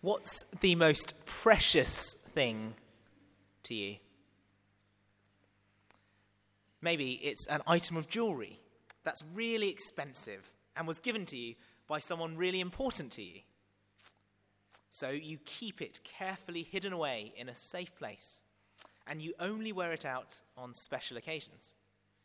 What's the most precious thing to you? Maybe it's an item of jewelry that's really expensive and was given to you by someone really important to you. So you keep it carefully hidden away in a safe place, and you only wear it out on special occasions.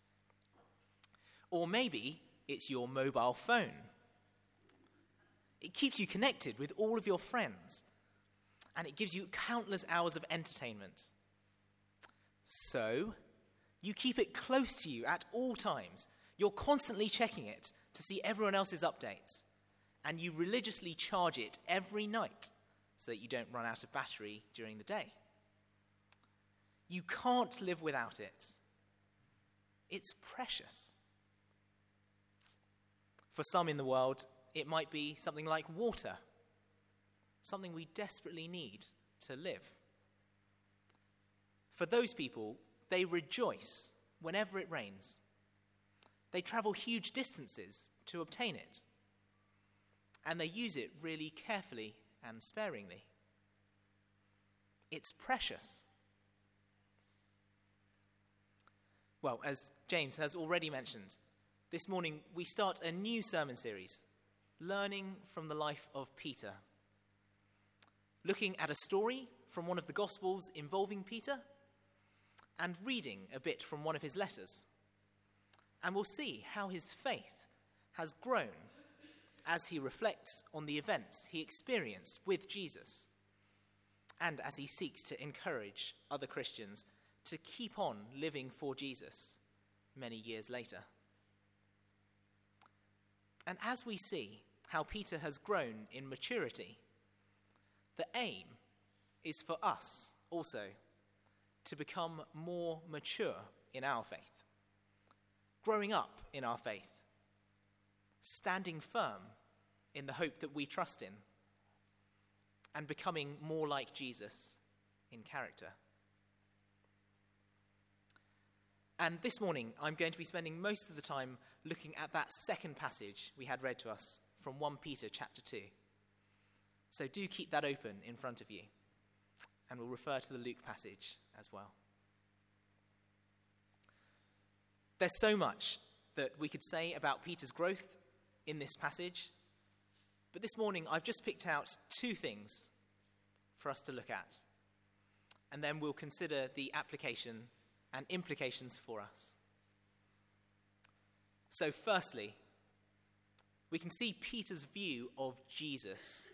Or maybe it's your mobile phone. It keeps you connected with all of your friends, and it gives you countless hours of entertainment. So, you keep it close to you at all times. You're constantly checking it to see everyone else's updates, and you religiously charge it every night so that you don't run out of battery during the day. You can't live without it. It's precious. For some in the world, it might be something like water, something we desperately need to live. For those people, they rejoice whenever it rains. They travel huge distances to obtain it, and they use it really carefully and sparingly. It's precious. Well, as James has already mentioned, this morning we start a new sermon series, Learning from the Life of Peter. Looking at a story from one of the Gospels involving Peter and reading a bit from one of his letters. And we'll see how his faith has grown as he reflects on the events he experienced with Jesus and as he seeks to encourage other Christians to keep on living for Jesus many years later. And as we see how Peter has grown in maturity, the aim is for us also to become more mature in our faith, growing up in our faith, standing firm in the hope that we trust in, and becoming more like Jesus in character. And this morning, I'm going to be spending most of the time looking at that second passage we had read to us from 1 Peter chapter 2. So do keep that open in front of you, and we'll refer to the Luke passage as well. There's so much that we could say about Peter's growth in this passage, but this morning I've just picked out two things for us to look at, and then we'll consider the application and implications for us. So firstly, we can see Peter's view of Jesus.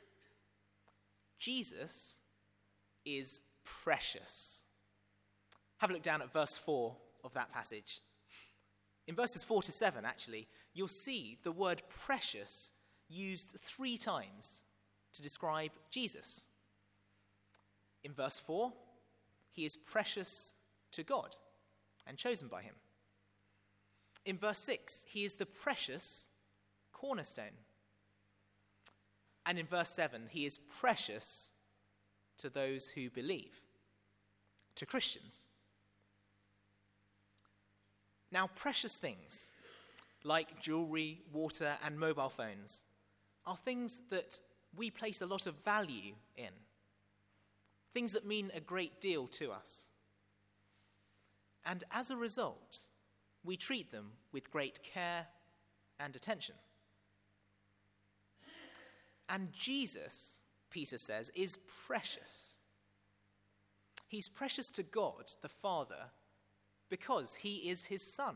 Jesus is precious. Have a look down at verse 4 of that passage. In verses 4 to 7, actually, you'll see the word precious used 3 times to describe Jesus. In verse 4, he is precious to God and chosen by him. In verse 6, he is the precious cornerstone. And in verse 7, he is precious to those who believe, to Christians. Now, precious things, like jewelry, water, and mobile phones, are things that we place a lot of value in, things that mean a great deal to us. And as a result, we treat them with great care and attention. And Jesus, Peter says, is precious. He's precious to God, the Father, because he is his Son.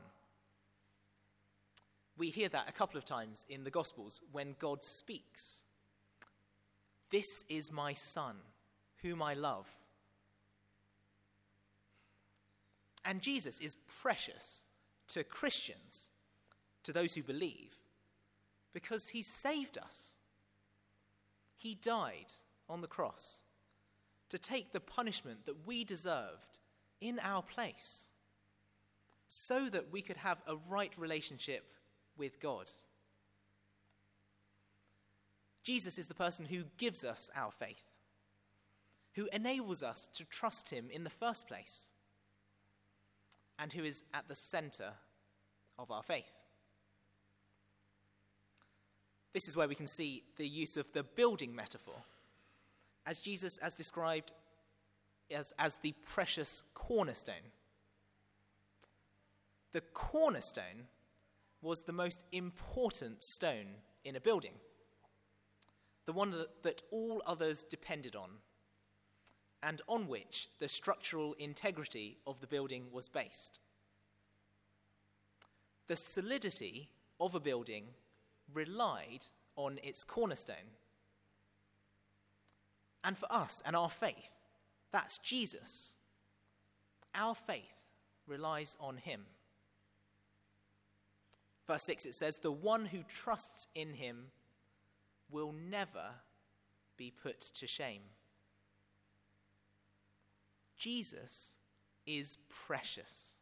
We hear that a couple of times in the Gospels when God speaks. This is my Son, whom I love. And Jesus is precious to Christians, to those who believe, because he saved us. He died on the cross to take the punishment that we deserved in our place, so that we could have a right relationship with God. Jesus is the person who gives us our faith, who enables us to trust him in the first place, and who is at the center of our faith. This is where we can see the use of the building metaphor. as Jesus as described as the precious cornerstone. The cornerstone was the most important stone in a building, the one that all others depended on, and on which the structural integrity of the building was based. The solidity of a building relied on its cornerstone. And for us and our faith, that's Jesus. Our faith relies on him. Verse 6, it says, "The one who trusts in him will never be put to shame." Jesus is precious.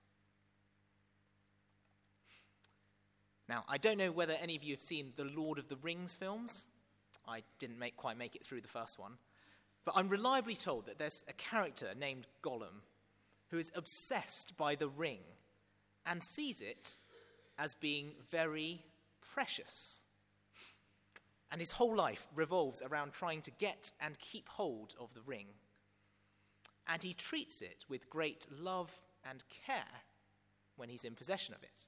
Now, I don't know whether any of you have seen the Lord of the Rings films. I didn't quite make it through the first one. But I'm reliably told that there's a character named Gollum who is obsessed by the ring and sees it as being very precious. And his whole life revolves around trying to get and keep hold of the ring. And he treats it with great love and care when he's in possession of it.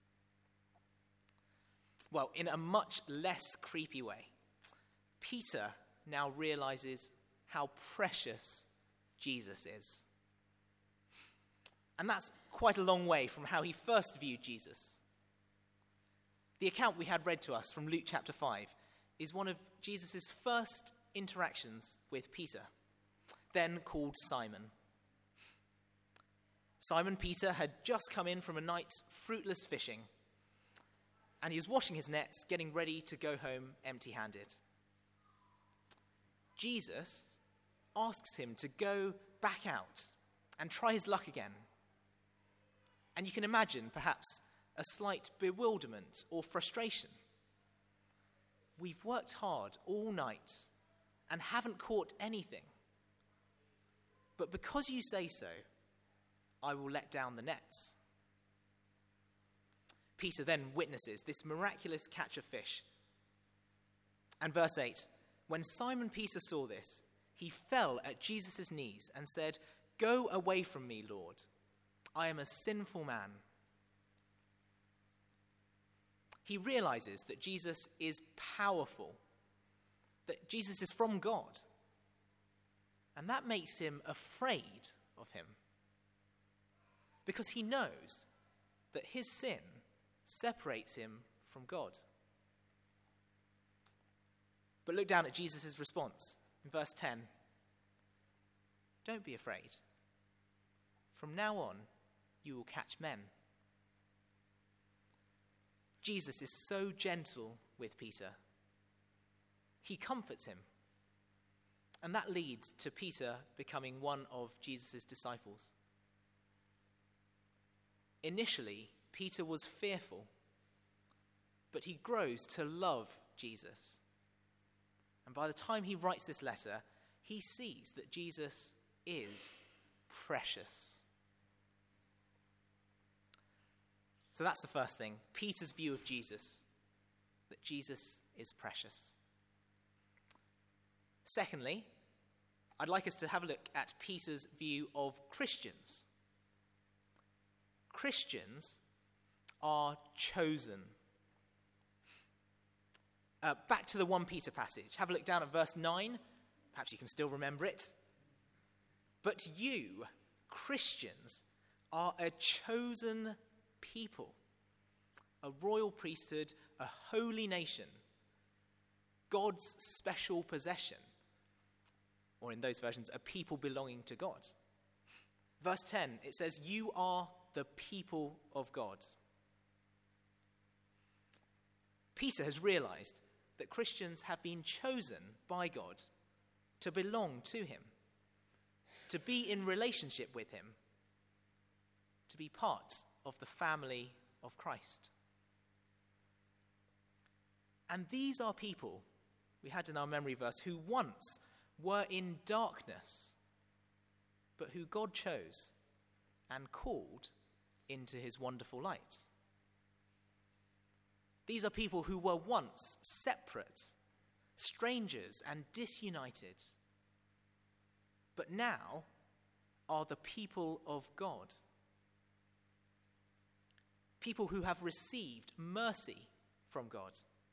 Well, in a much less creepy way, Peter now realizes how precious Jesus is. And that's quite a long way from how he first viewed Jesus. The account we had read to us from Luke chapter 5 is one of Jesus' first interactions with Peter, then called Simon. Simon Peter had just come in from a night's fruitless fishing, and he was washing his nets, getting ready to go home empty-handed. Jesus asks him to go back out and try his luck again. And you can imagine, perhaps, a slight bewilderment or frustration. We've worked hard all night and haven't caught anything. But because you say so, I will let down the nets. Peter then witnesses this miraculous catch of fish. And verse 8, when Simon Peter saw this, he fell at Jesus' knees and said, "Go away from me, Lord. I am a sinful man." He realizes that Jesus is powerful, that Jesus is from God. And that makes him afraid of him, because he knows that his sin separates him from God. But look down at Jesus' response in verse 10. "Don't be afraid. From now on, you will catch men." Jesus is so gentle with Peter. He comforts him. And that leads to Peter becoming one of Jesus' disciples. Initially, Peter was fearful, but he grows to love Jesus. And by the time he writes this letter, he sees that Jesus is precious. So that's the first thing, Peter's view of Jesus, that Jesus is precious. Secondly, I'd like us to have a look at Peter's view of Christians. Christians are chosen. Back to the 1 Peter passage. Have a look down at verse 9. Perhaps you can still remember it. "But you, Christians, are a chosen people, a royal priesthood, a holy nation, God's special possession," or in those versions, a people belonging to God. Verse 10, it says, "You are the people of God." Peter has realized that Christians have been chosen by God to belong to him, to be in relationship with him, to be part of the family of Christ. And these are people we had in our memory verse who once were in darkness, but who God chose and called into his wonderful light. These are people who were once separate, strangers and disunited, but now are the people of God. People who have received mercy from God.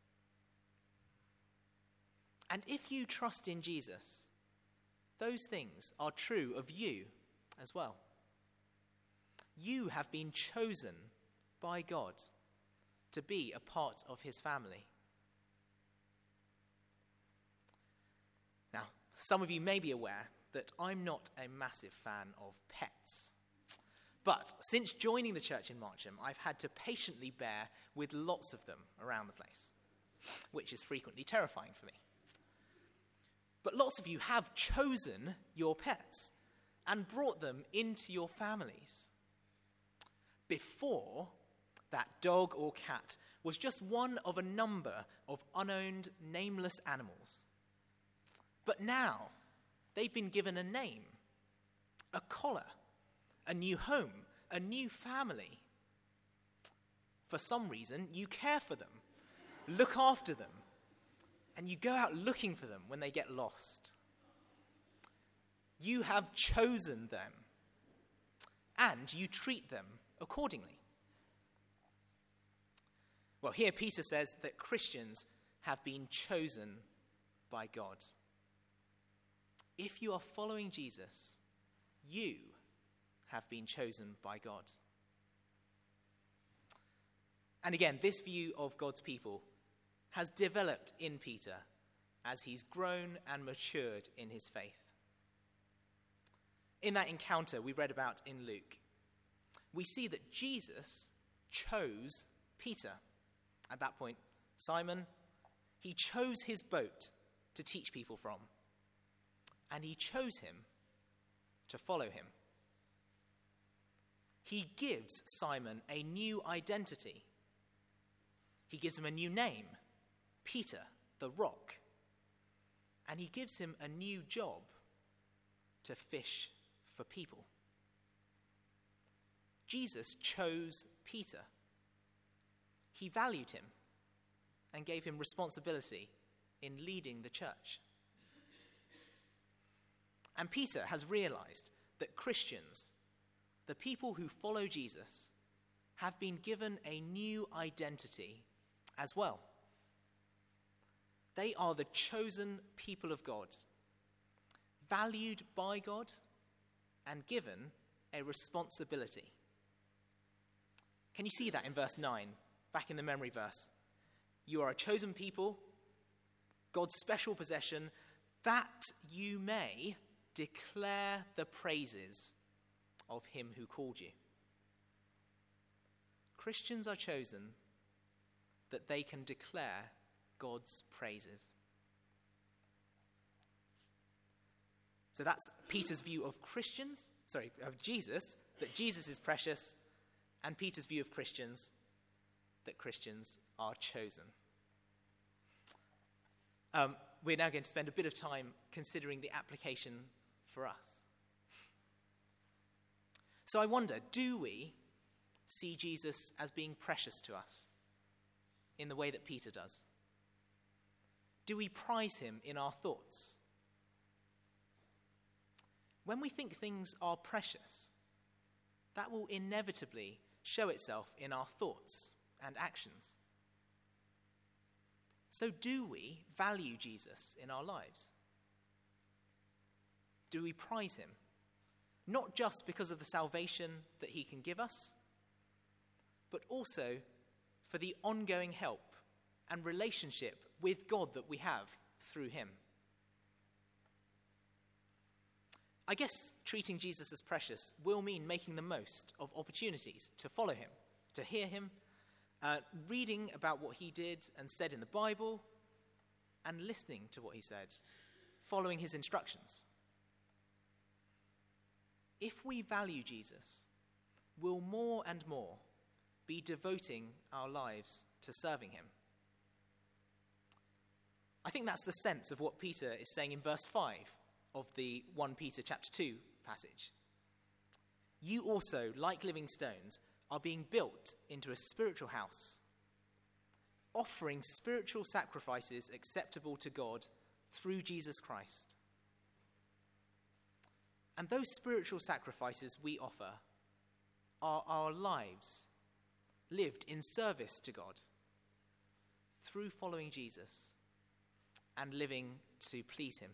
And if you trust in Jesus, those things are true of you as well. You have been chosen by God to be a part of his family. Now, some of you may be aware that I'm not a massive fan of pets. But since joining the church in Marcham, I've had to patiently bear with lots of them around the place, which is frequently terrifying for me. But lots of you have chosen your pets and brought them into your families. Before, that dog or cat was just one of a number of unowned, nameless animals. But now, they've been given a name, a collar, a new home, a new family. For some reason, you care for them, look after them, and you go out looking for them when they get lost. You have chosen them, and you treat them accordingly. Well, here Peter says that Christians have been chosen by God. If you are following Jesus, you have been chosen by God. And again, this view of God's people has developed in Peter as he's grown and matured in his faith. In that encounter we read about in Luke, we see that Jesus chose Peter. At that point, Simon, he chose his boat to teach people from, and he chose him to follow him. He gives Simon a new identity. He gives him a new name, Peter, the Rock, and he gives him a new job to fish for people. Jesus chose Peter. He valued him and gave him responsibility in leading the church. And Peter has realized that Christians, the people who follow Jesus, have been given a new identity as well. They are the chosen people of God, valued by God and given a responsibility. Can you see that in verse 9, back in the memory verse? You are a chosen people, God's special possession, that you may declare the praises of him who called you. Christians are chosen that they can declare God's praises. So that's Peter's view of Jesus, that Jesus is precious, and Peter's view of Christians, that Christians are chosen. We're now going to spend a bit of time considering the application for us. So I wonder, do we see Jesus as being precious to us in the way that Peter does? Do we prize him in our thoughts? When we think things are precious, that will inevitably show itself in our thoughts and actions. So do we value Jesus in our lives? Do we prize him? Not just because of the salvation that he can give us, but also for the ongoing help and relationship with God that we have through him. I guess treating Jesus as precious will mean making the most of opportunities to follow him, to hear him, reading about what he did and said in the Bible, and listening to what he said, following his instructions. If we value Jesus, we'll more and more be devoting our lives to serving him. I think that's the sense of what Peter is saying in verse 5 of the 1 Peter chapter 2 passage. You also, like living stones, are being built into a spiritual house, offering spiritual sacrifices acceptable to God through Jesus Christ. And those spiritual sacrifices we offer are our lives lived in service to God through following Jesus and living to please him.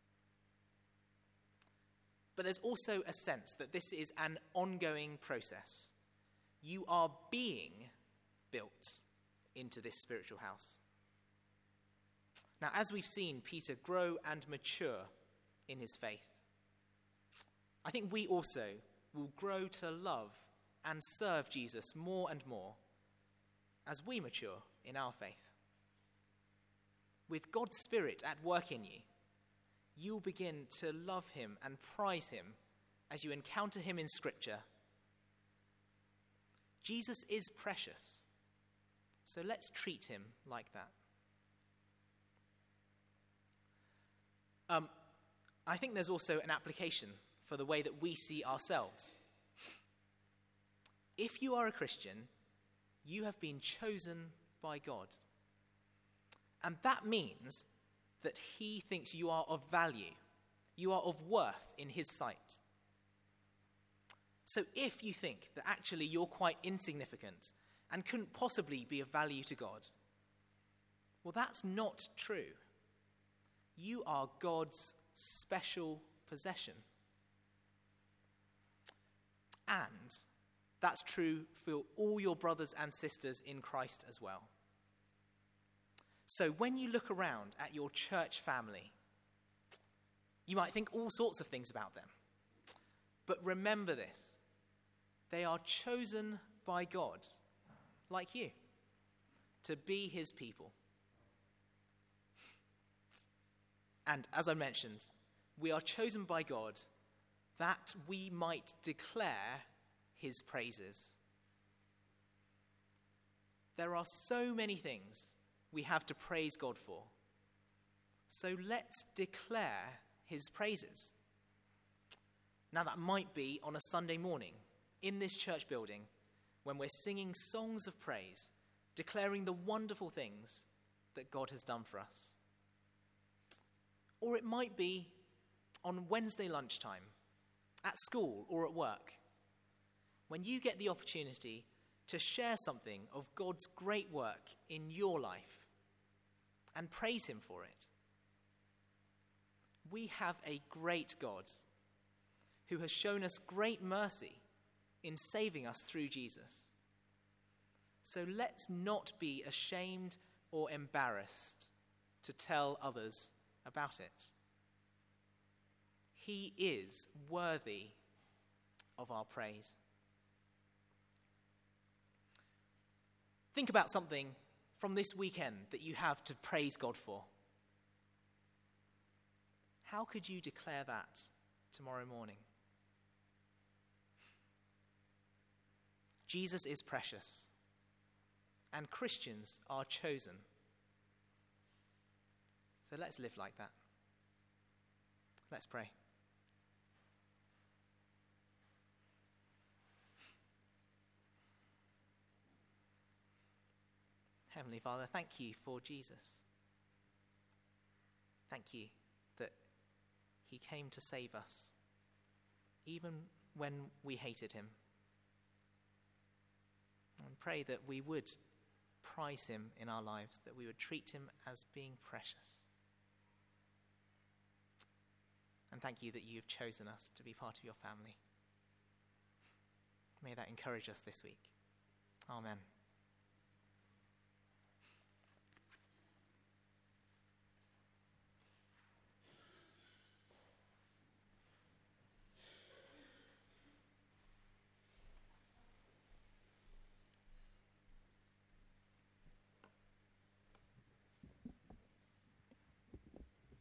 But there's also a sense that this is an ongoing process. You are being built into this spiritual house. Now, as we've seen Peter grow and mature in his faith, I think we also will grow to love and serve Jesus more and more as we mature in our faith. With God's Spirit at work in you, you'll begin to love him and prize him as you encounter him in Scripture. Jesus is precious, so let's treat him like that. I think there's also an application for the way that we see ourselves. If you are a Christian, you have been chosen by God. And that means that he thinks you are of value. You are of worth in his sight. So if you think that actually you're quite insignificant and couldn't possibly be of value to God, well, that's not true. You are God's special possession. And that's true for all your brothers and sisters in Christ as well. So when you look around at your church family, you might think all sorts of things about them. But remember this: they are chosen by God, like you, to be his people. And as I mentioned, we are chosen by God that we might declare his praises. There are so many things we have to praise God for. So let's declare his praises. Now that might be on a Sunday morning in this church building when we're singing songs of praise, declaring the wonderful things that God has done for us. Or it might be on Wednesday lunchtime, at school or at work, when you get the opportunity to share something of God's great work in your life and praise him for it. We have a great God who has shown us great mercy in saving us through Jesus. So let's not be ashamed or embarrassed to tell others about it. He is worthy of our praise. Think about something from this weekend that you have to praise God for. How could you declare that tomorrow morning? Jesus is precious, and Christians are chosen. So let's live like that. Let's pray. Heavenly Father, thank you for Jesus. Thank you that he came to save us, even when we hated him. And pray that we would prize him in our lives, that we would treat him as being precious. And thank you that you've chosen us to be part of your family. May that encourage us this week. Amen.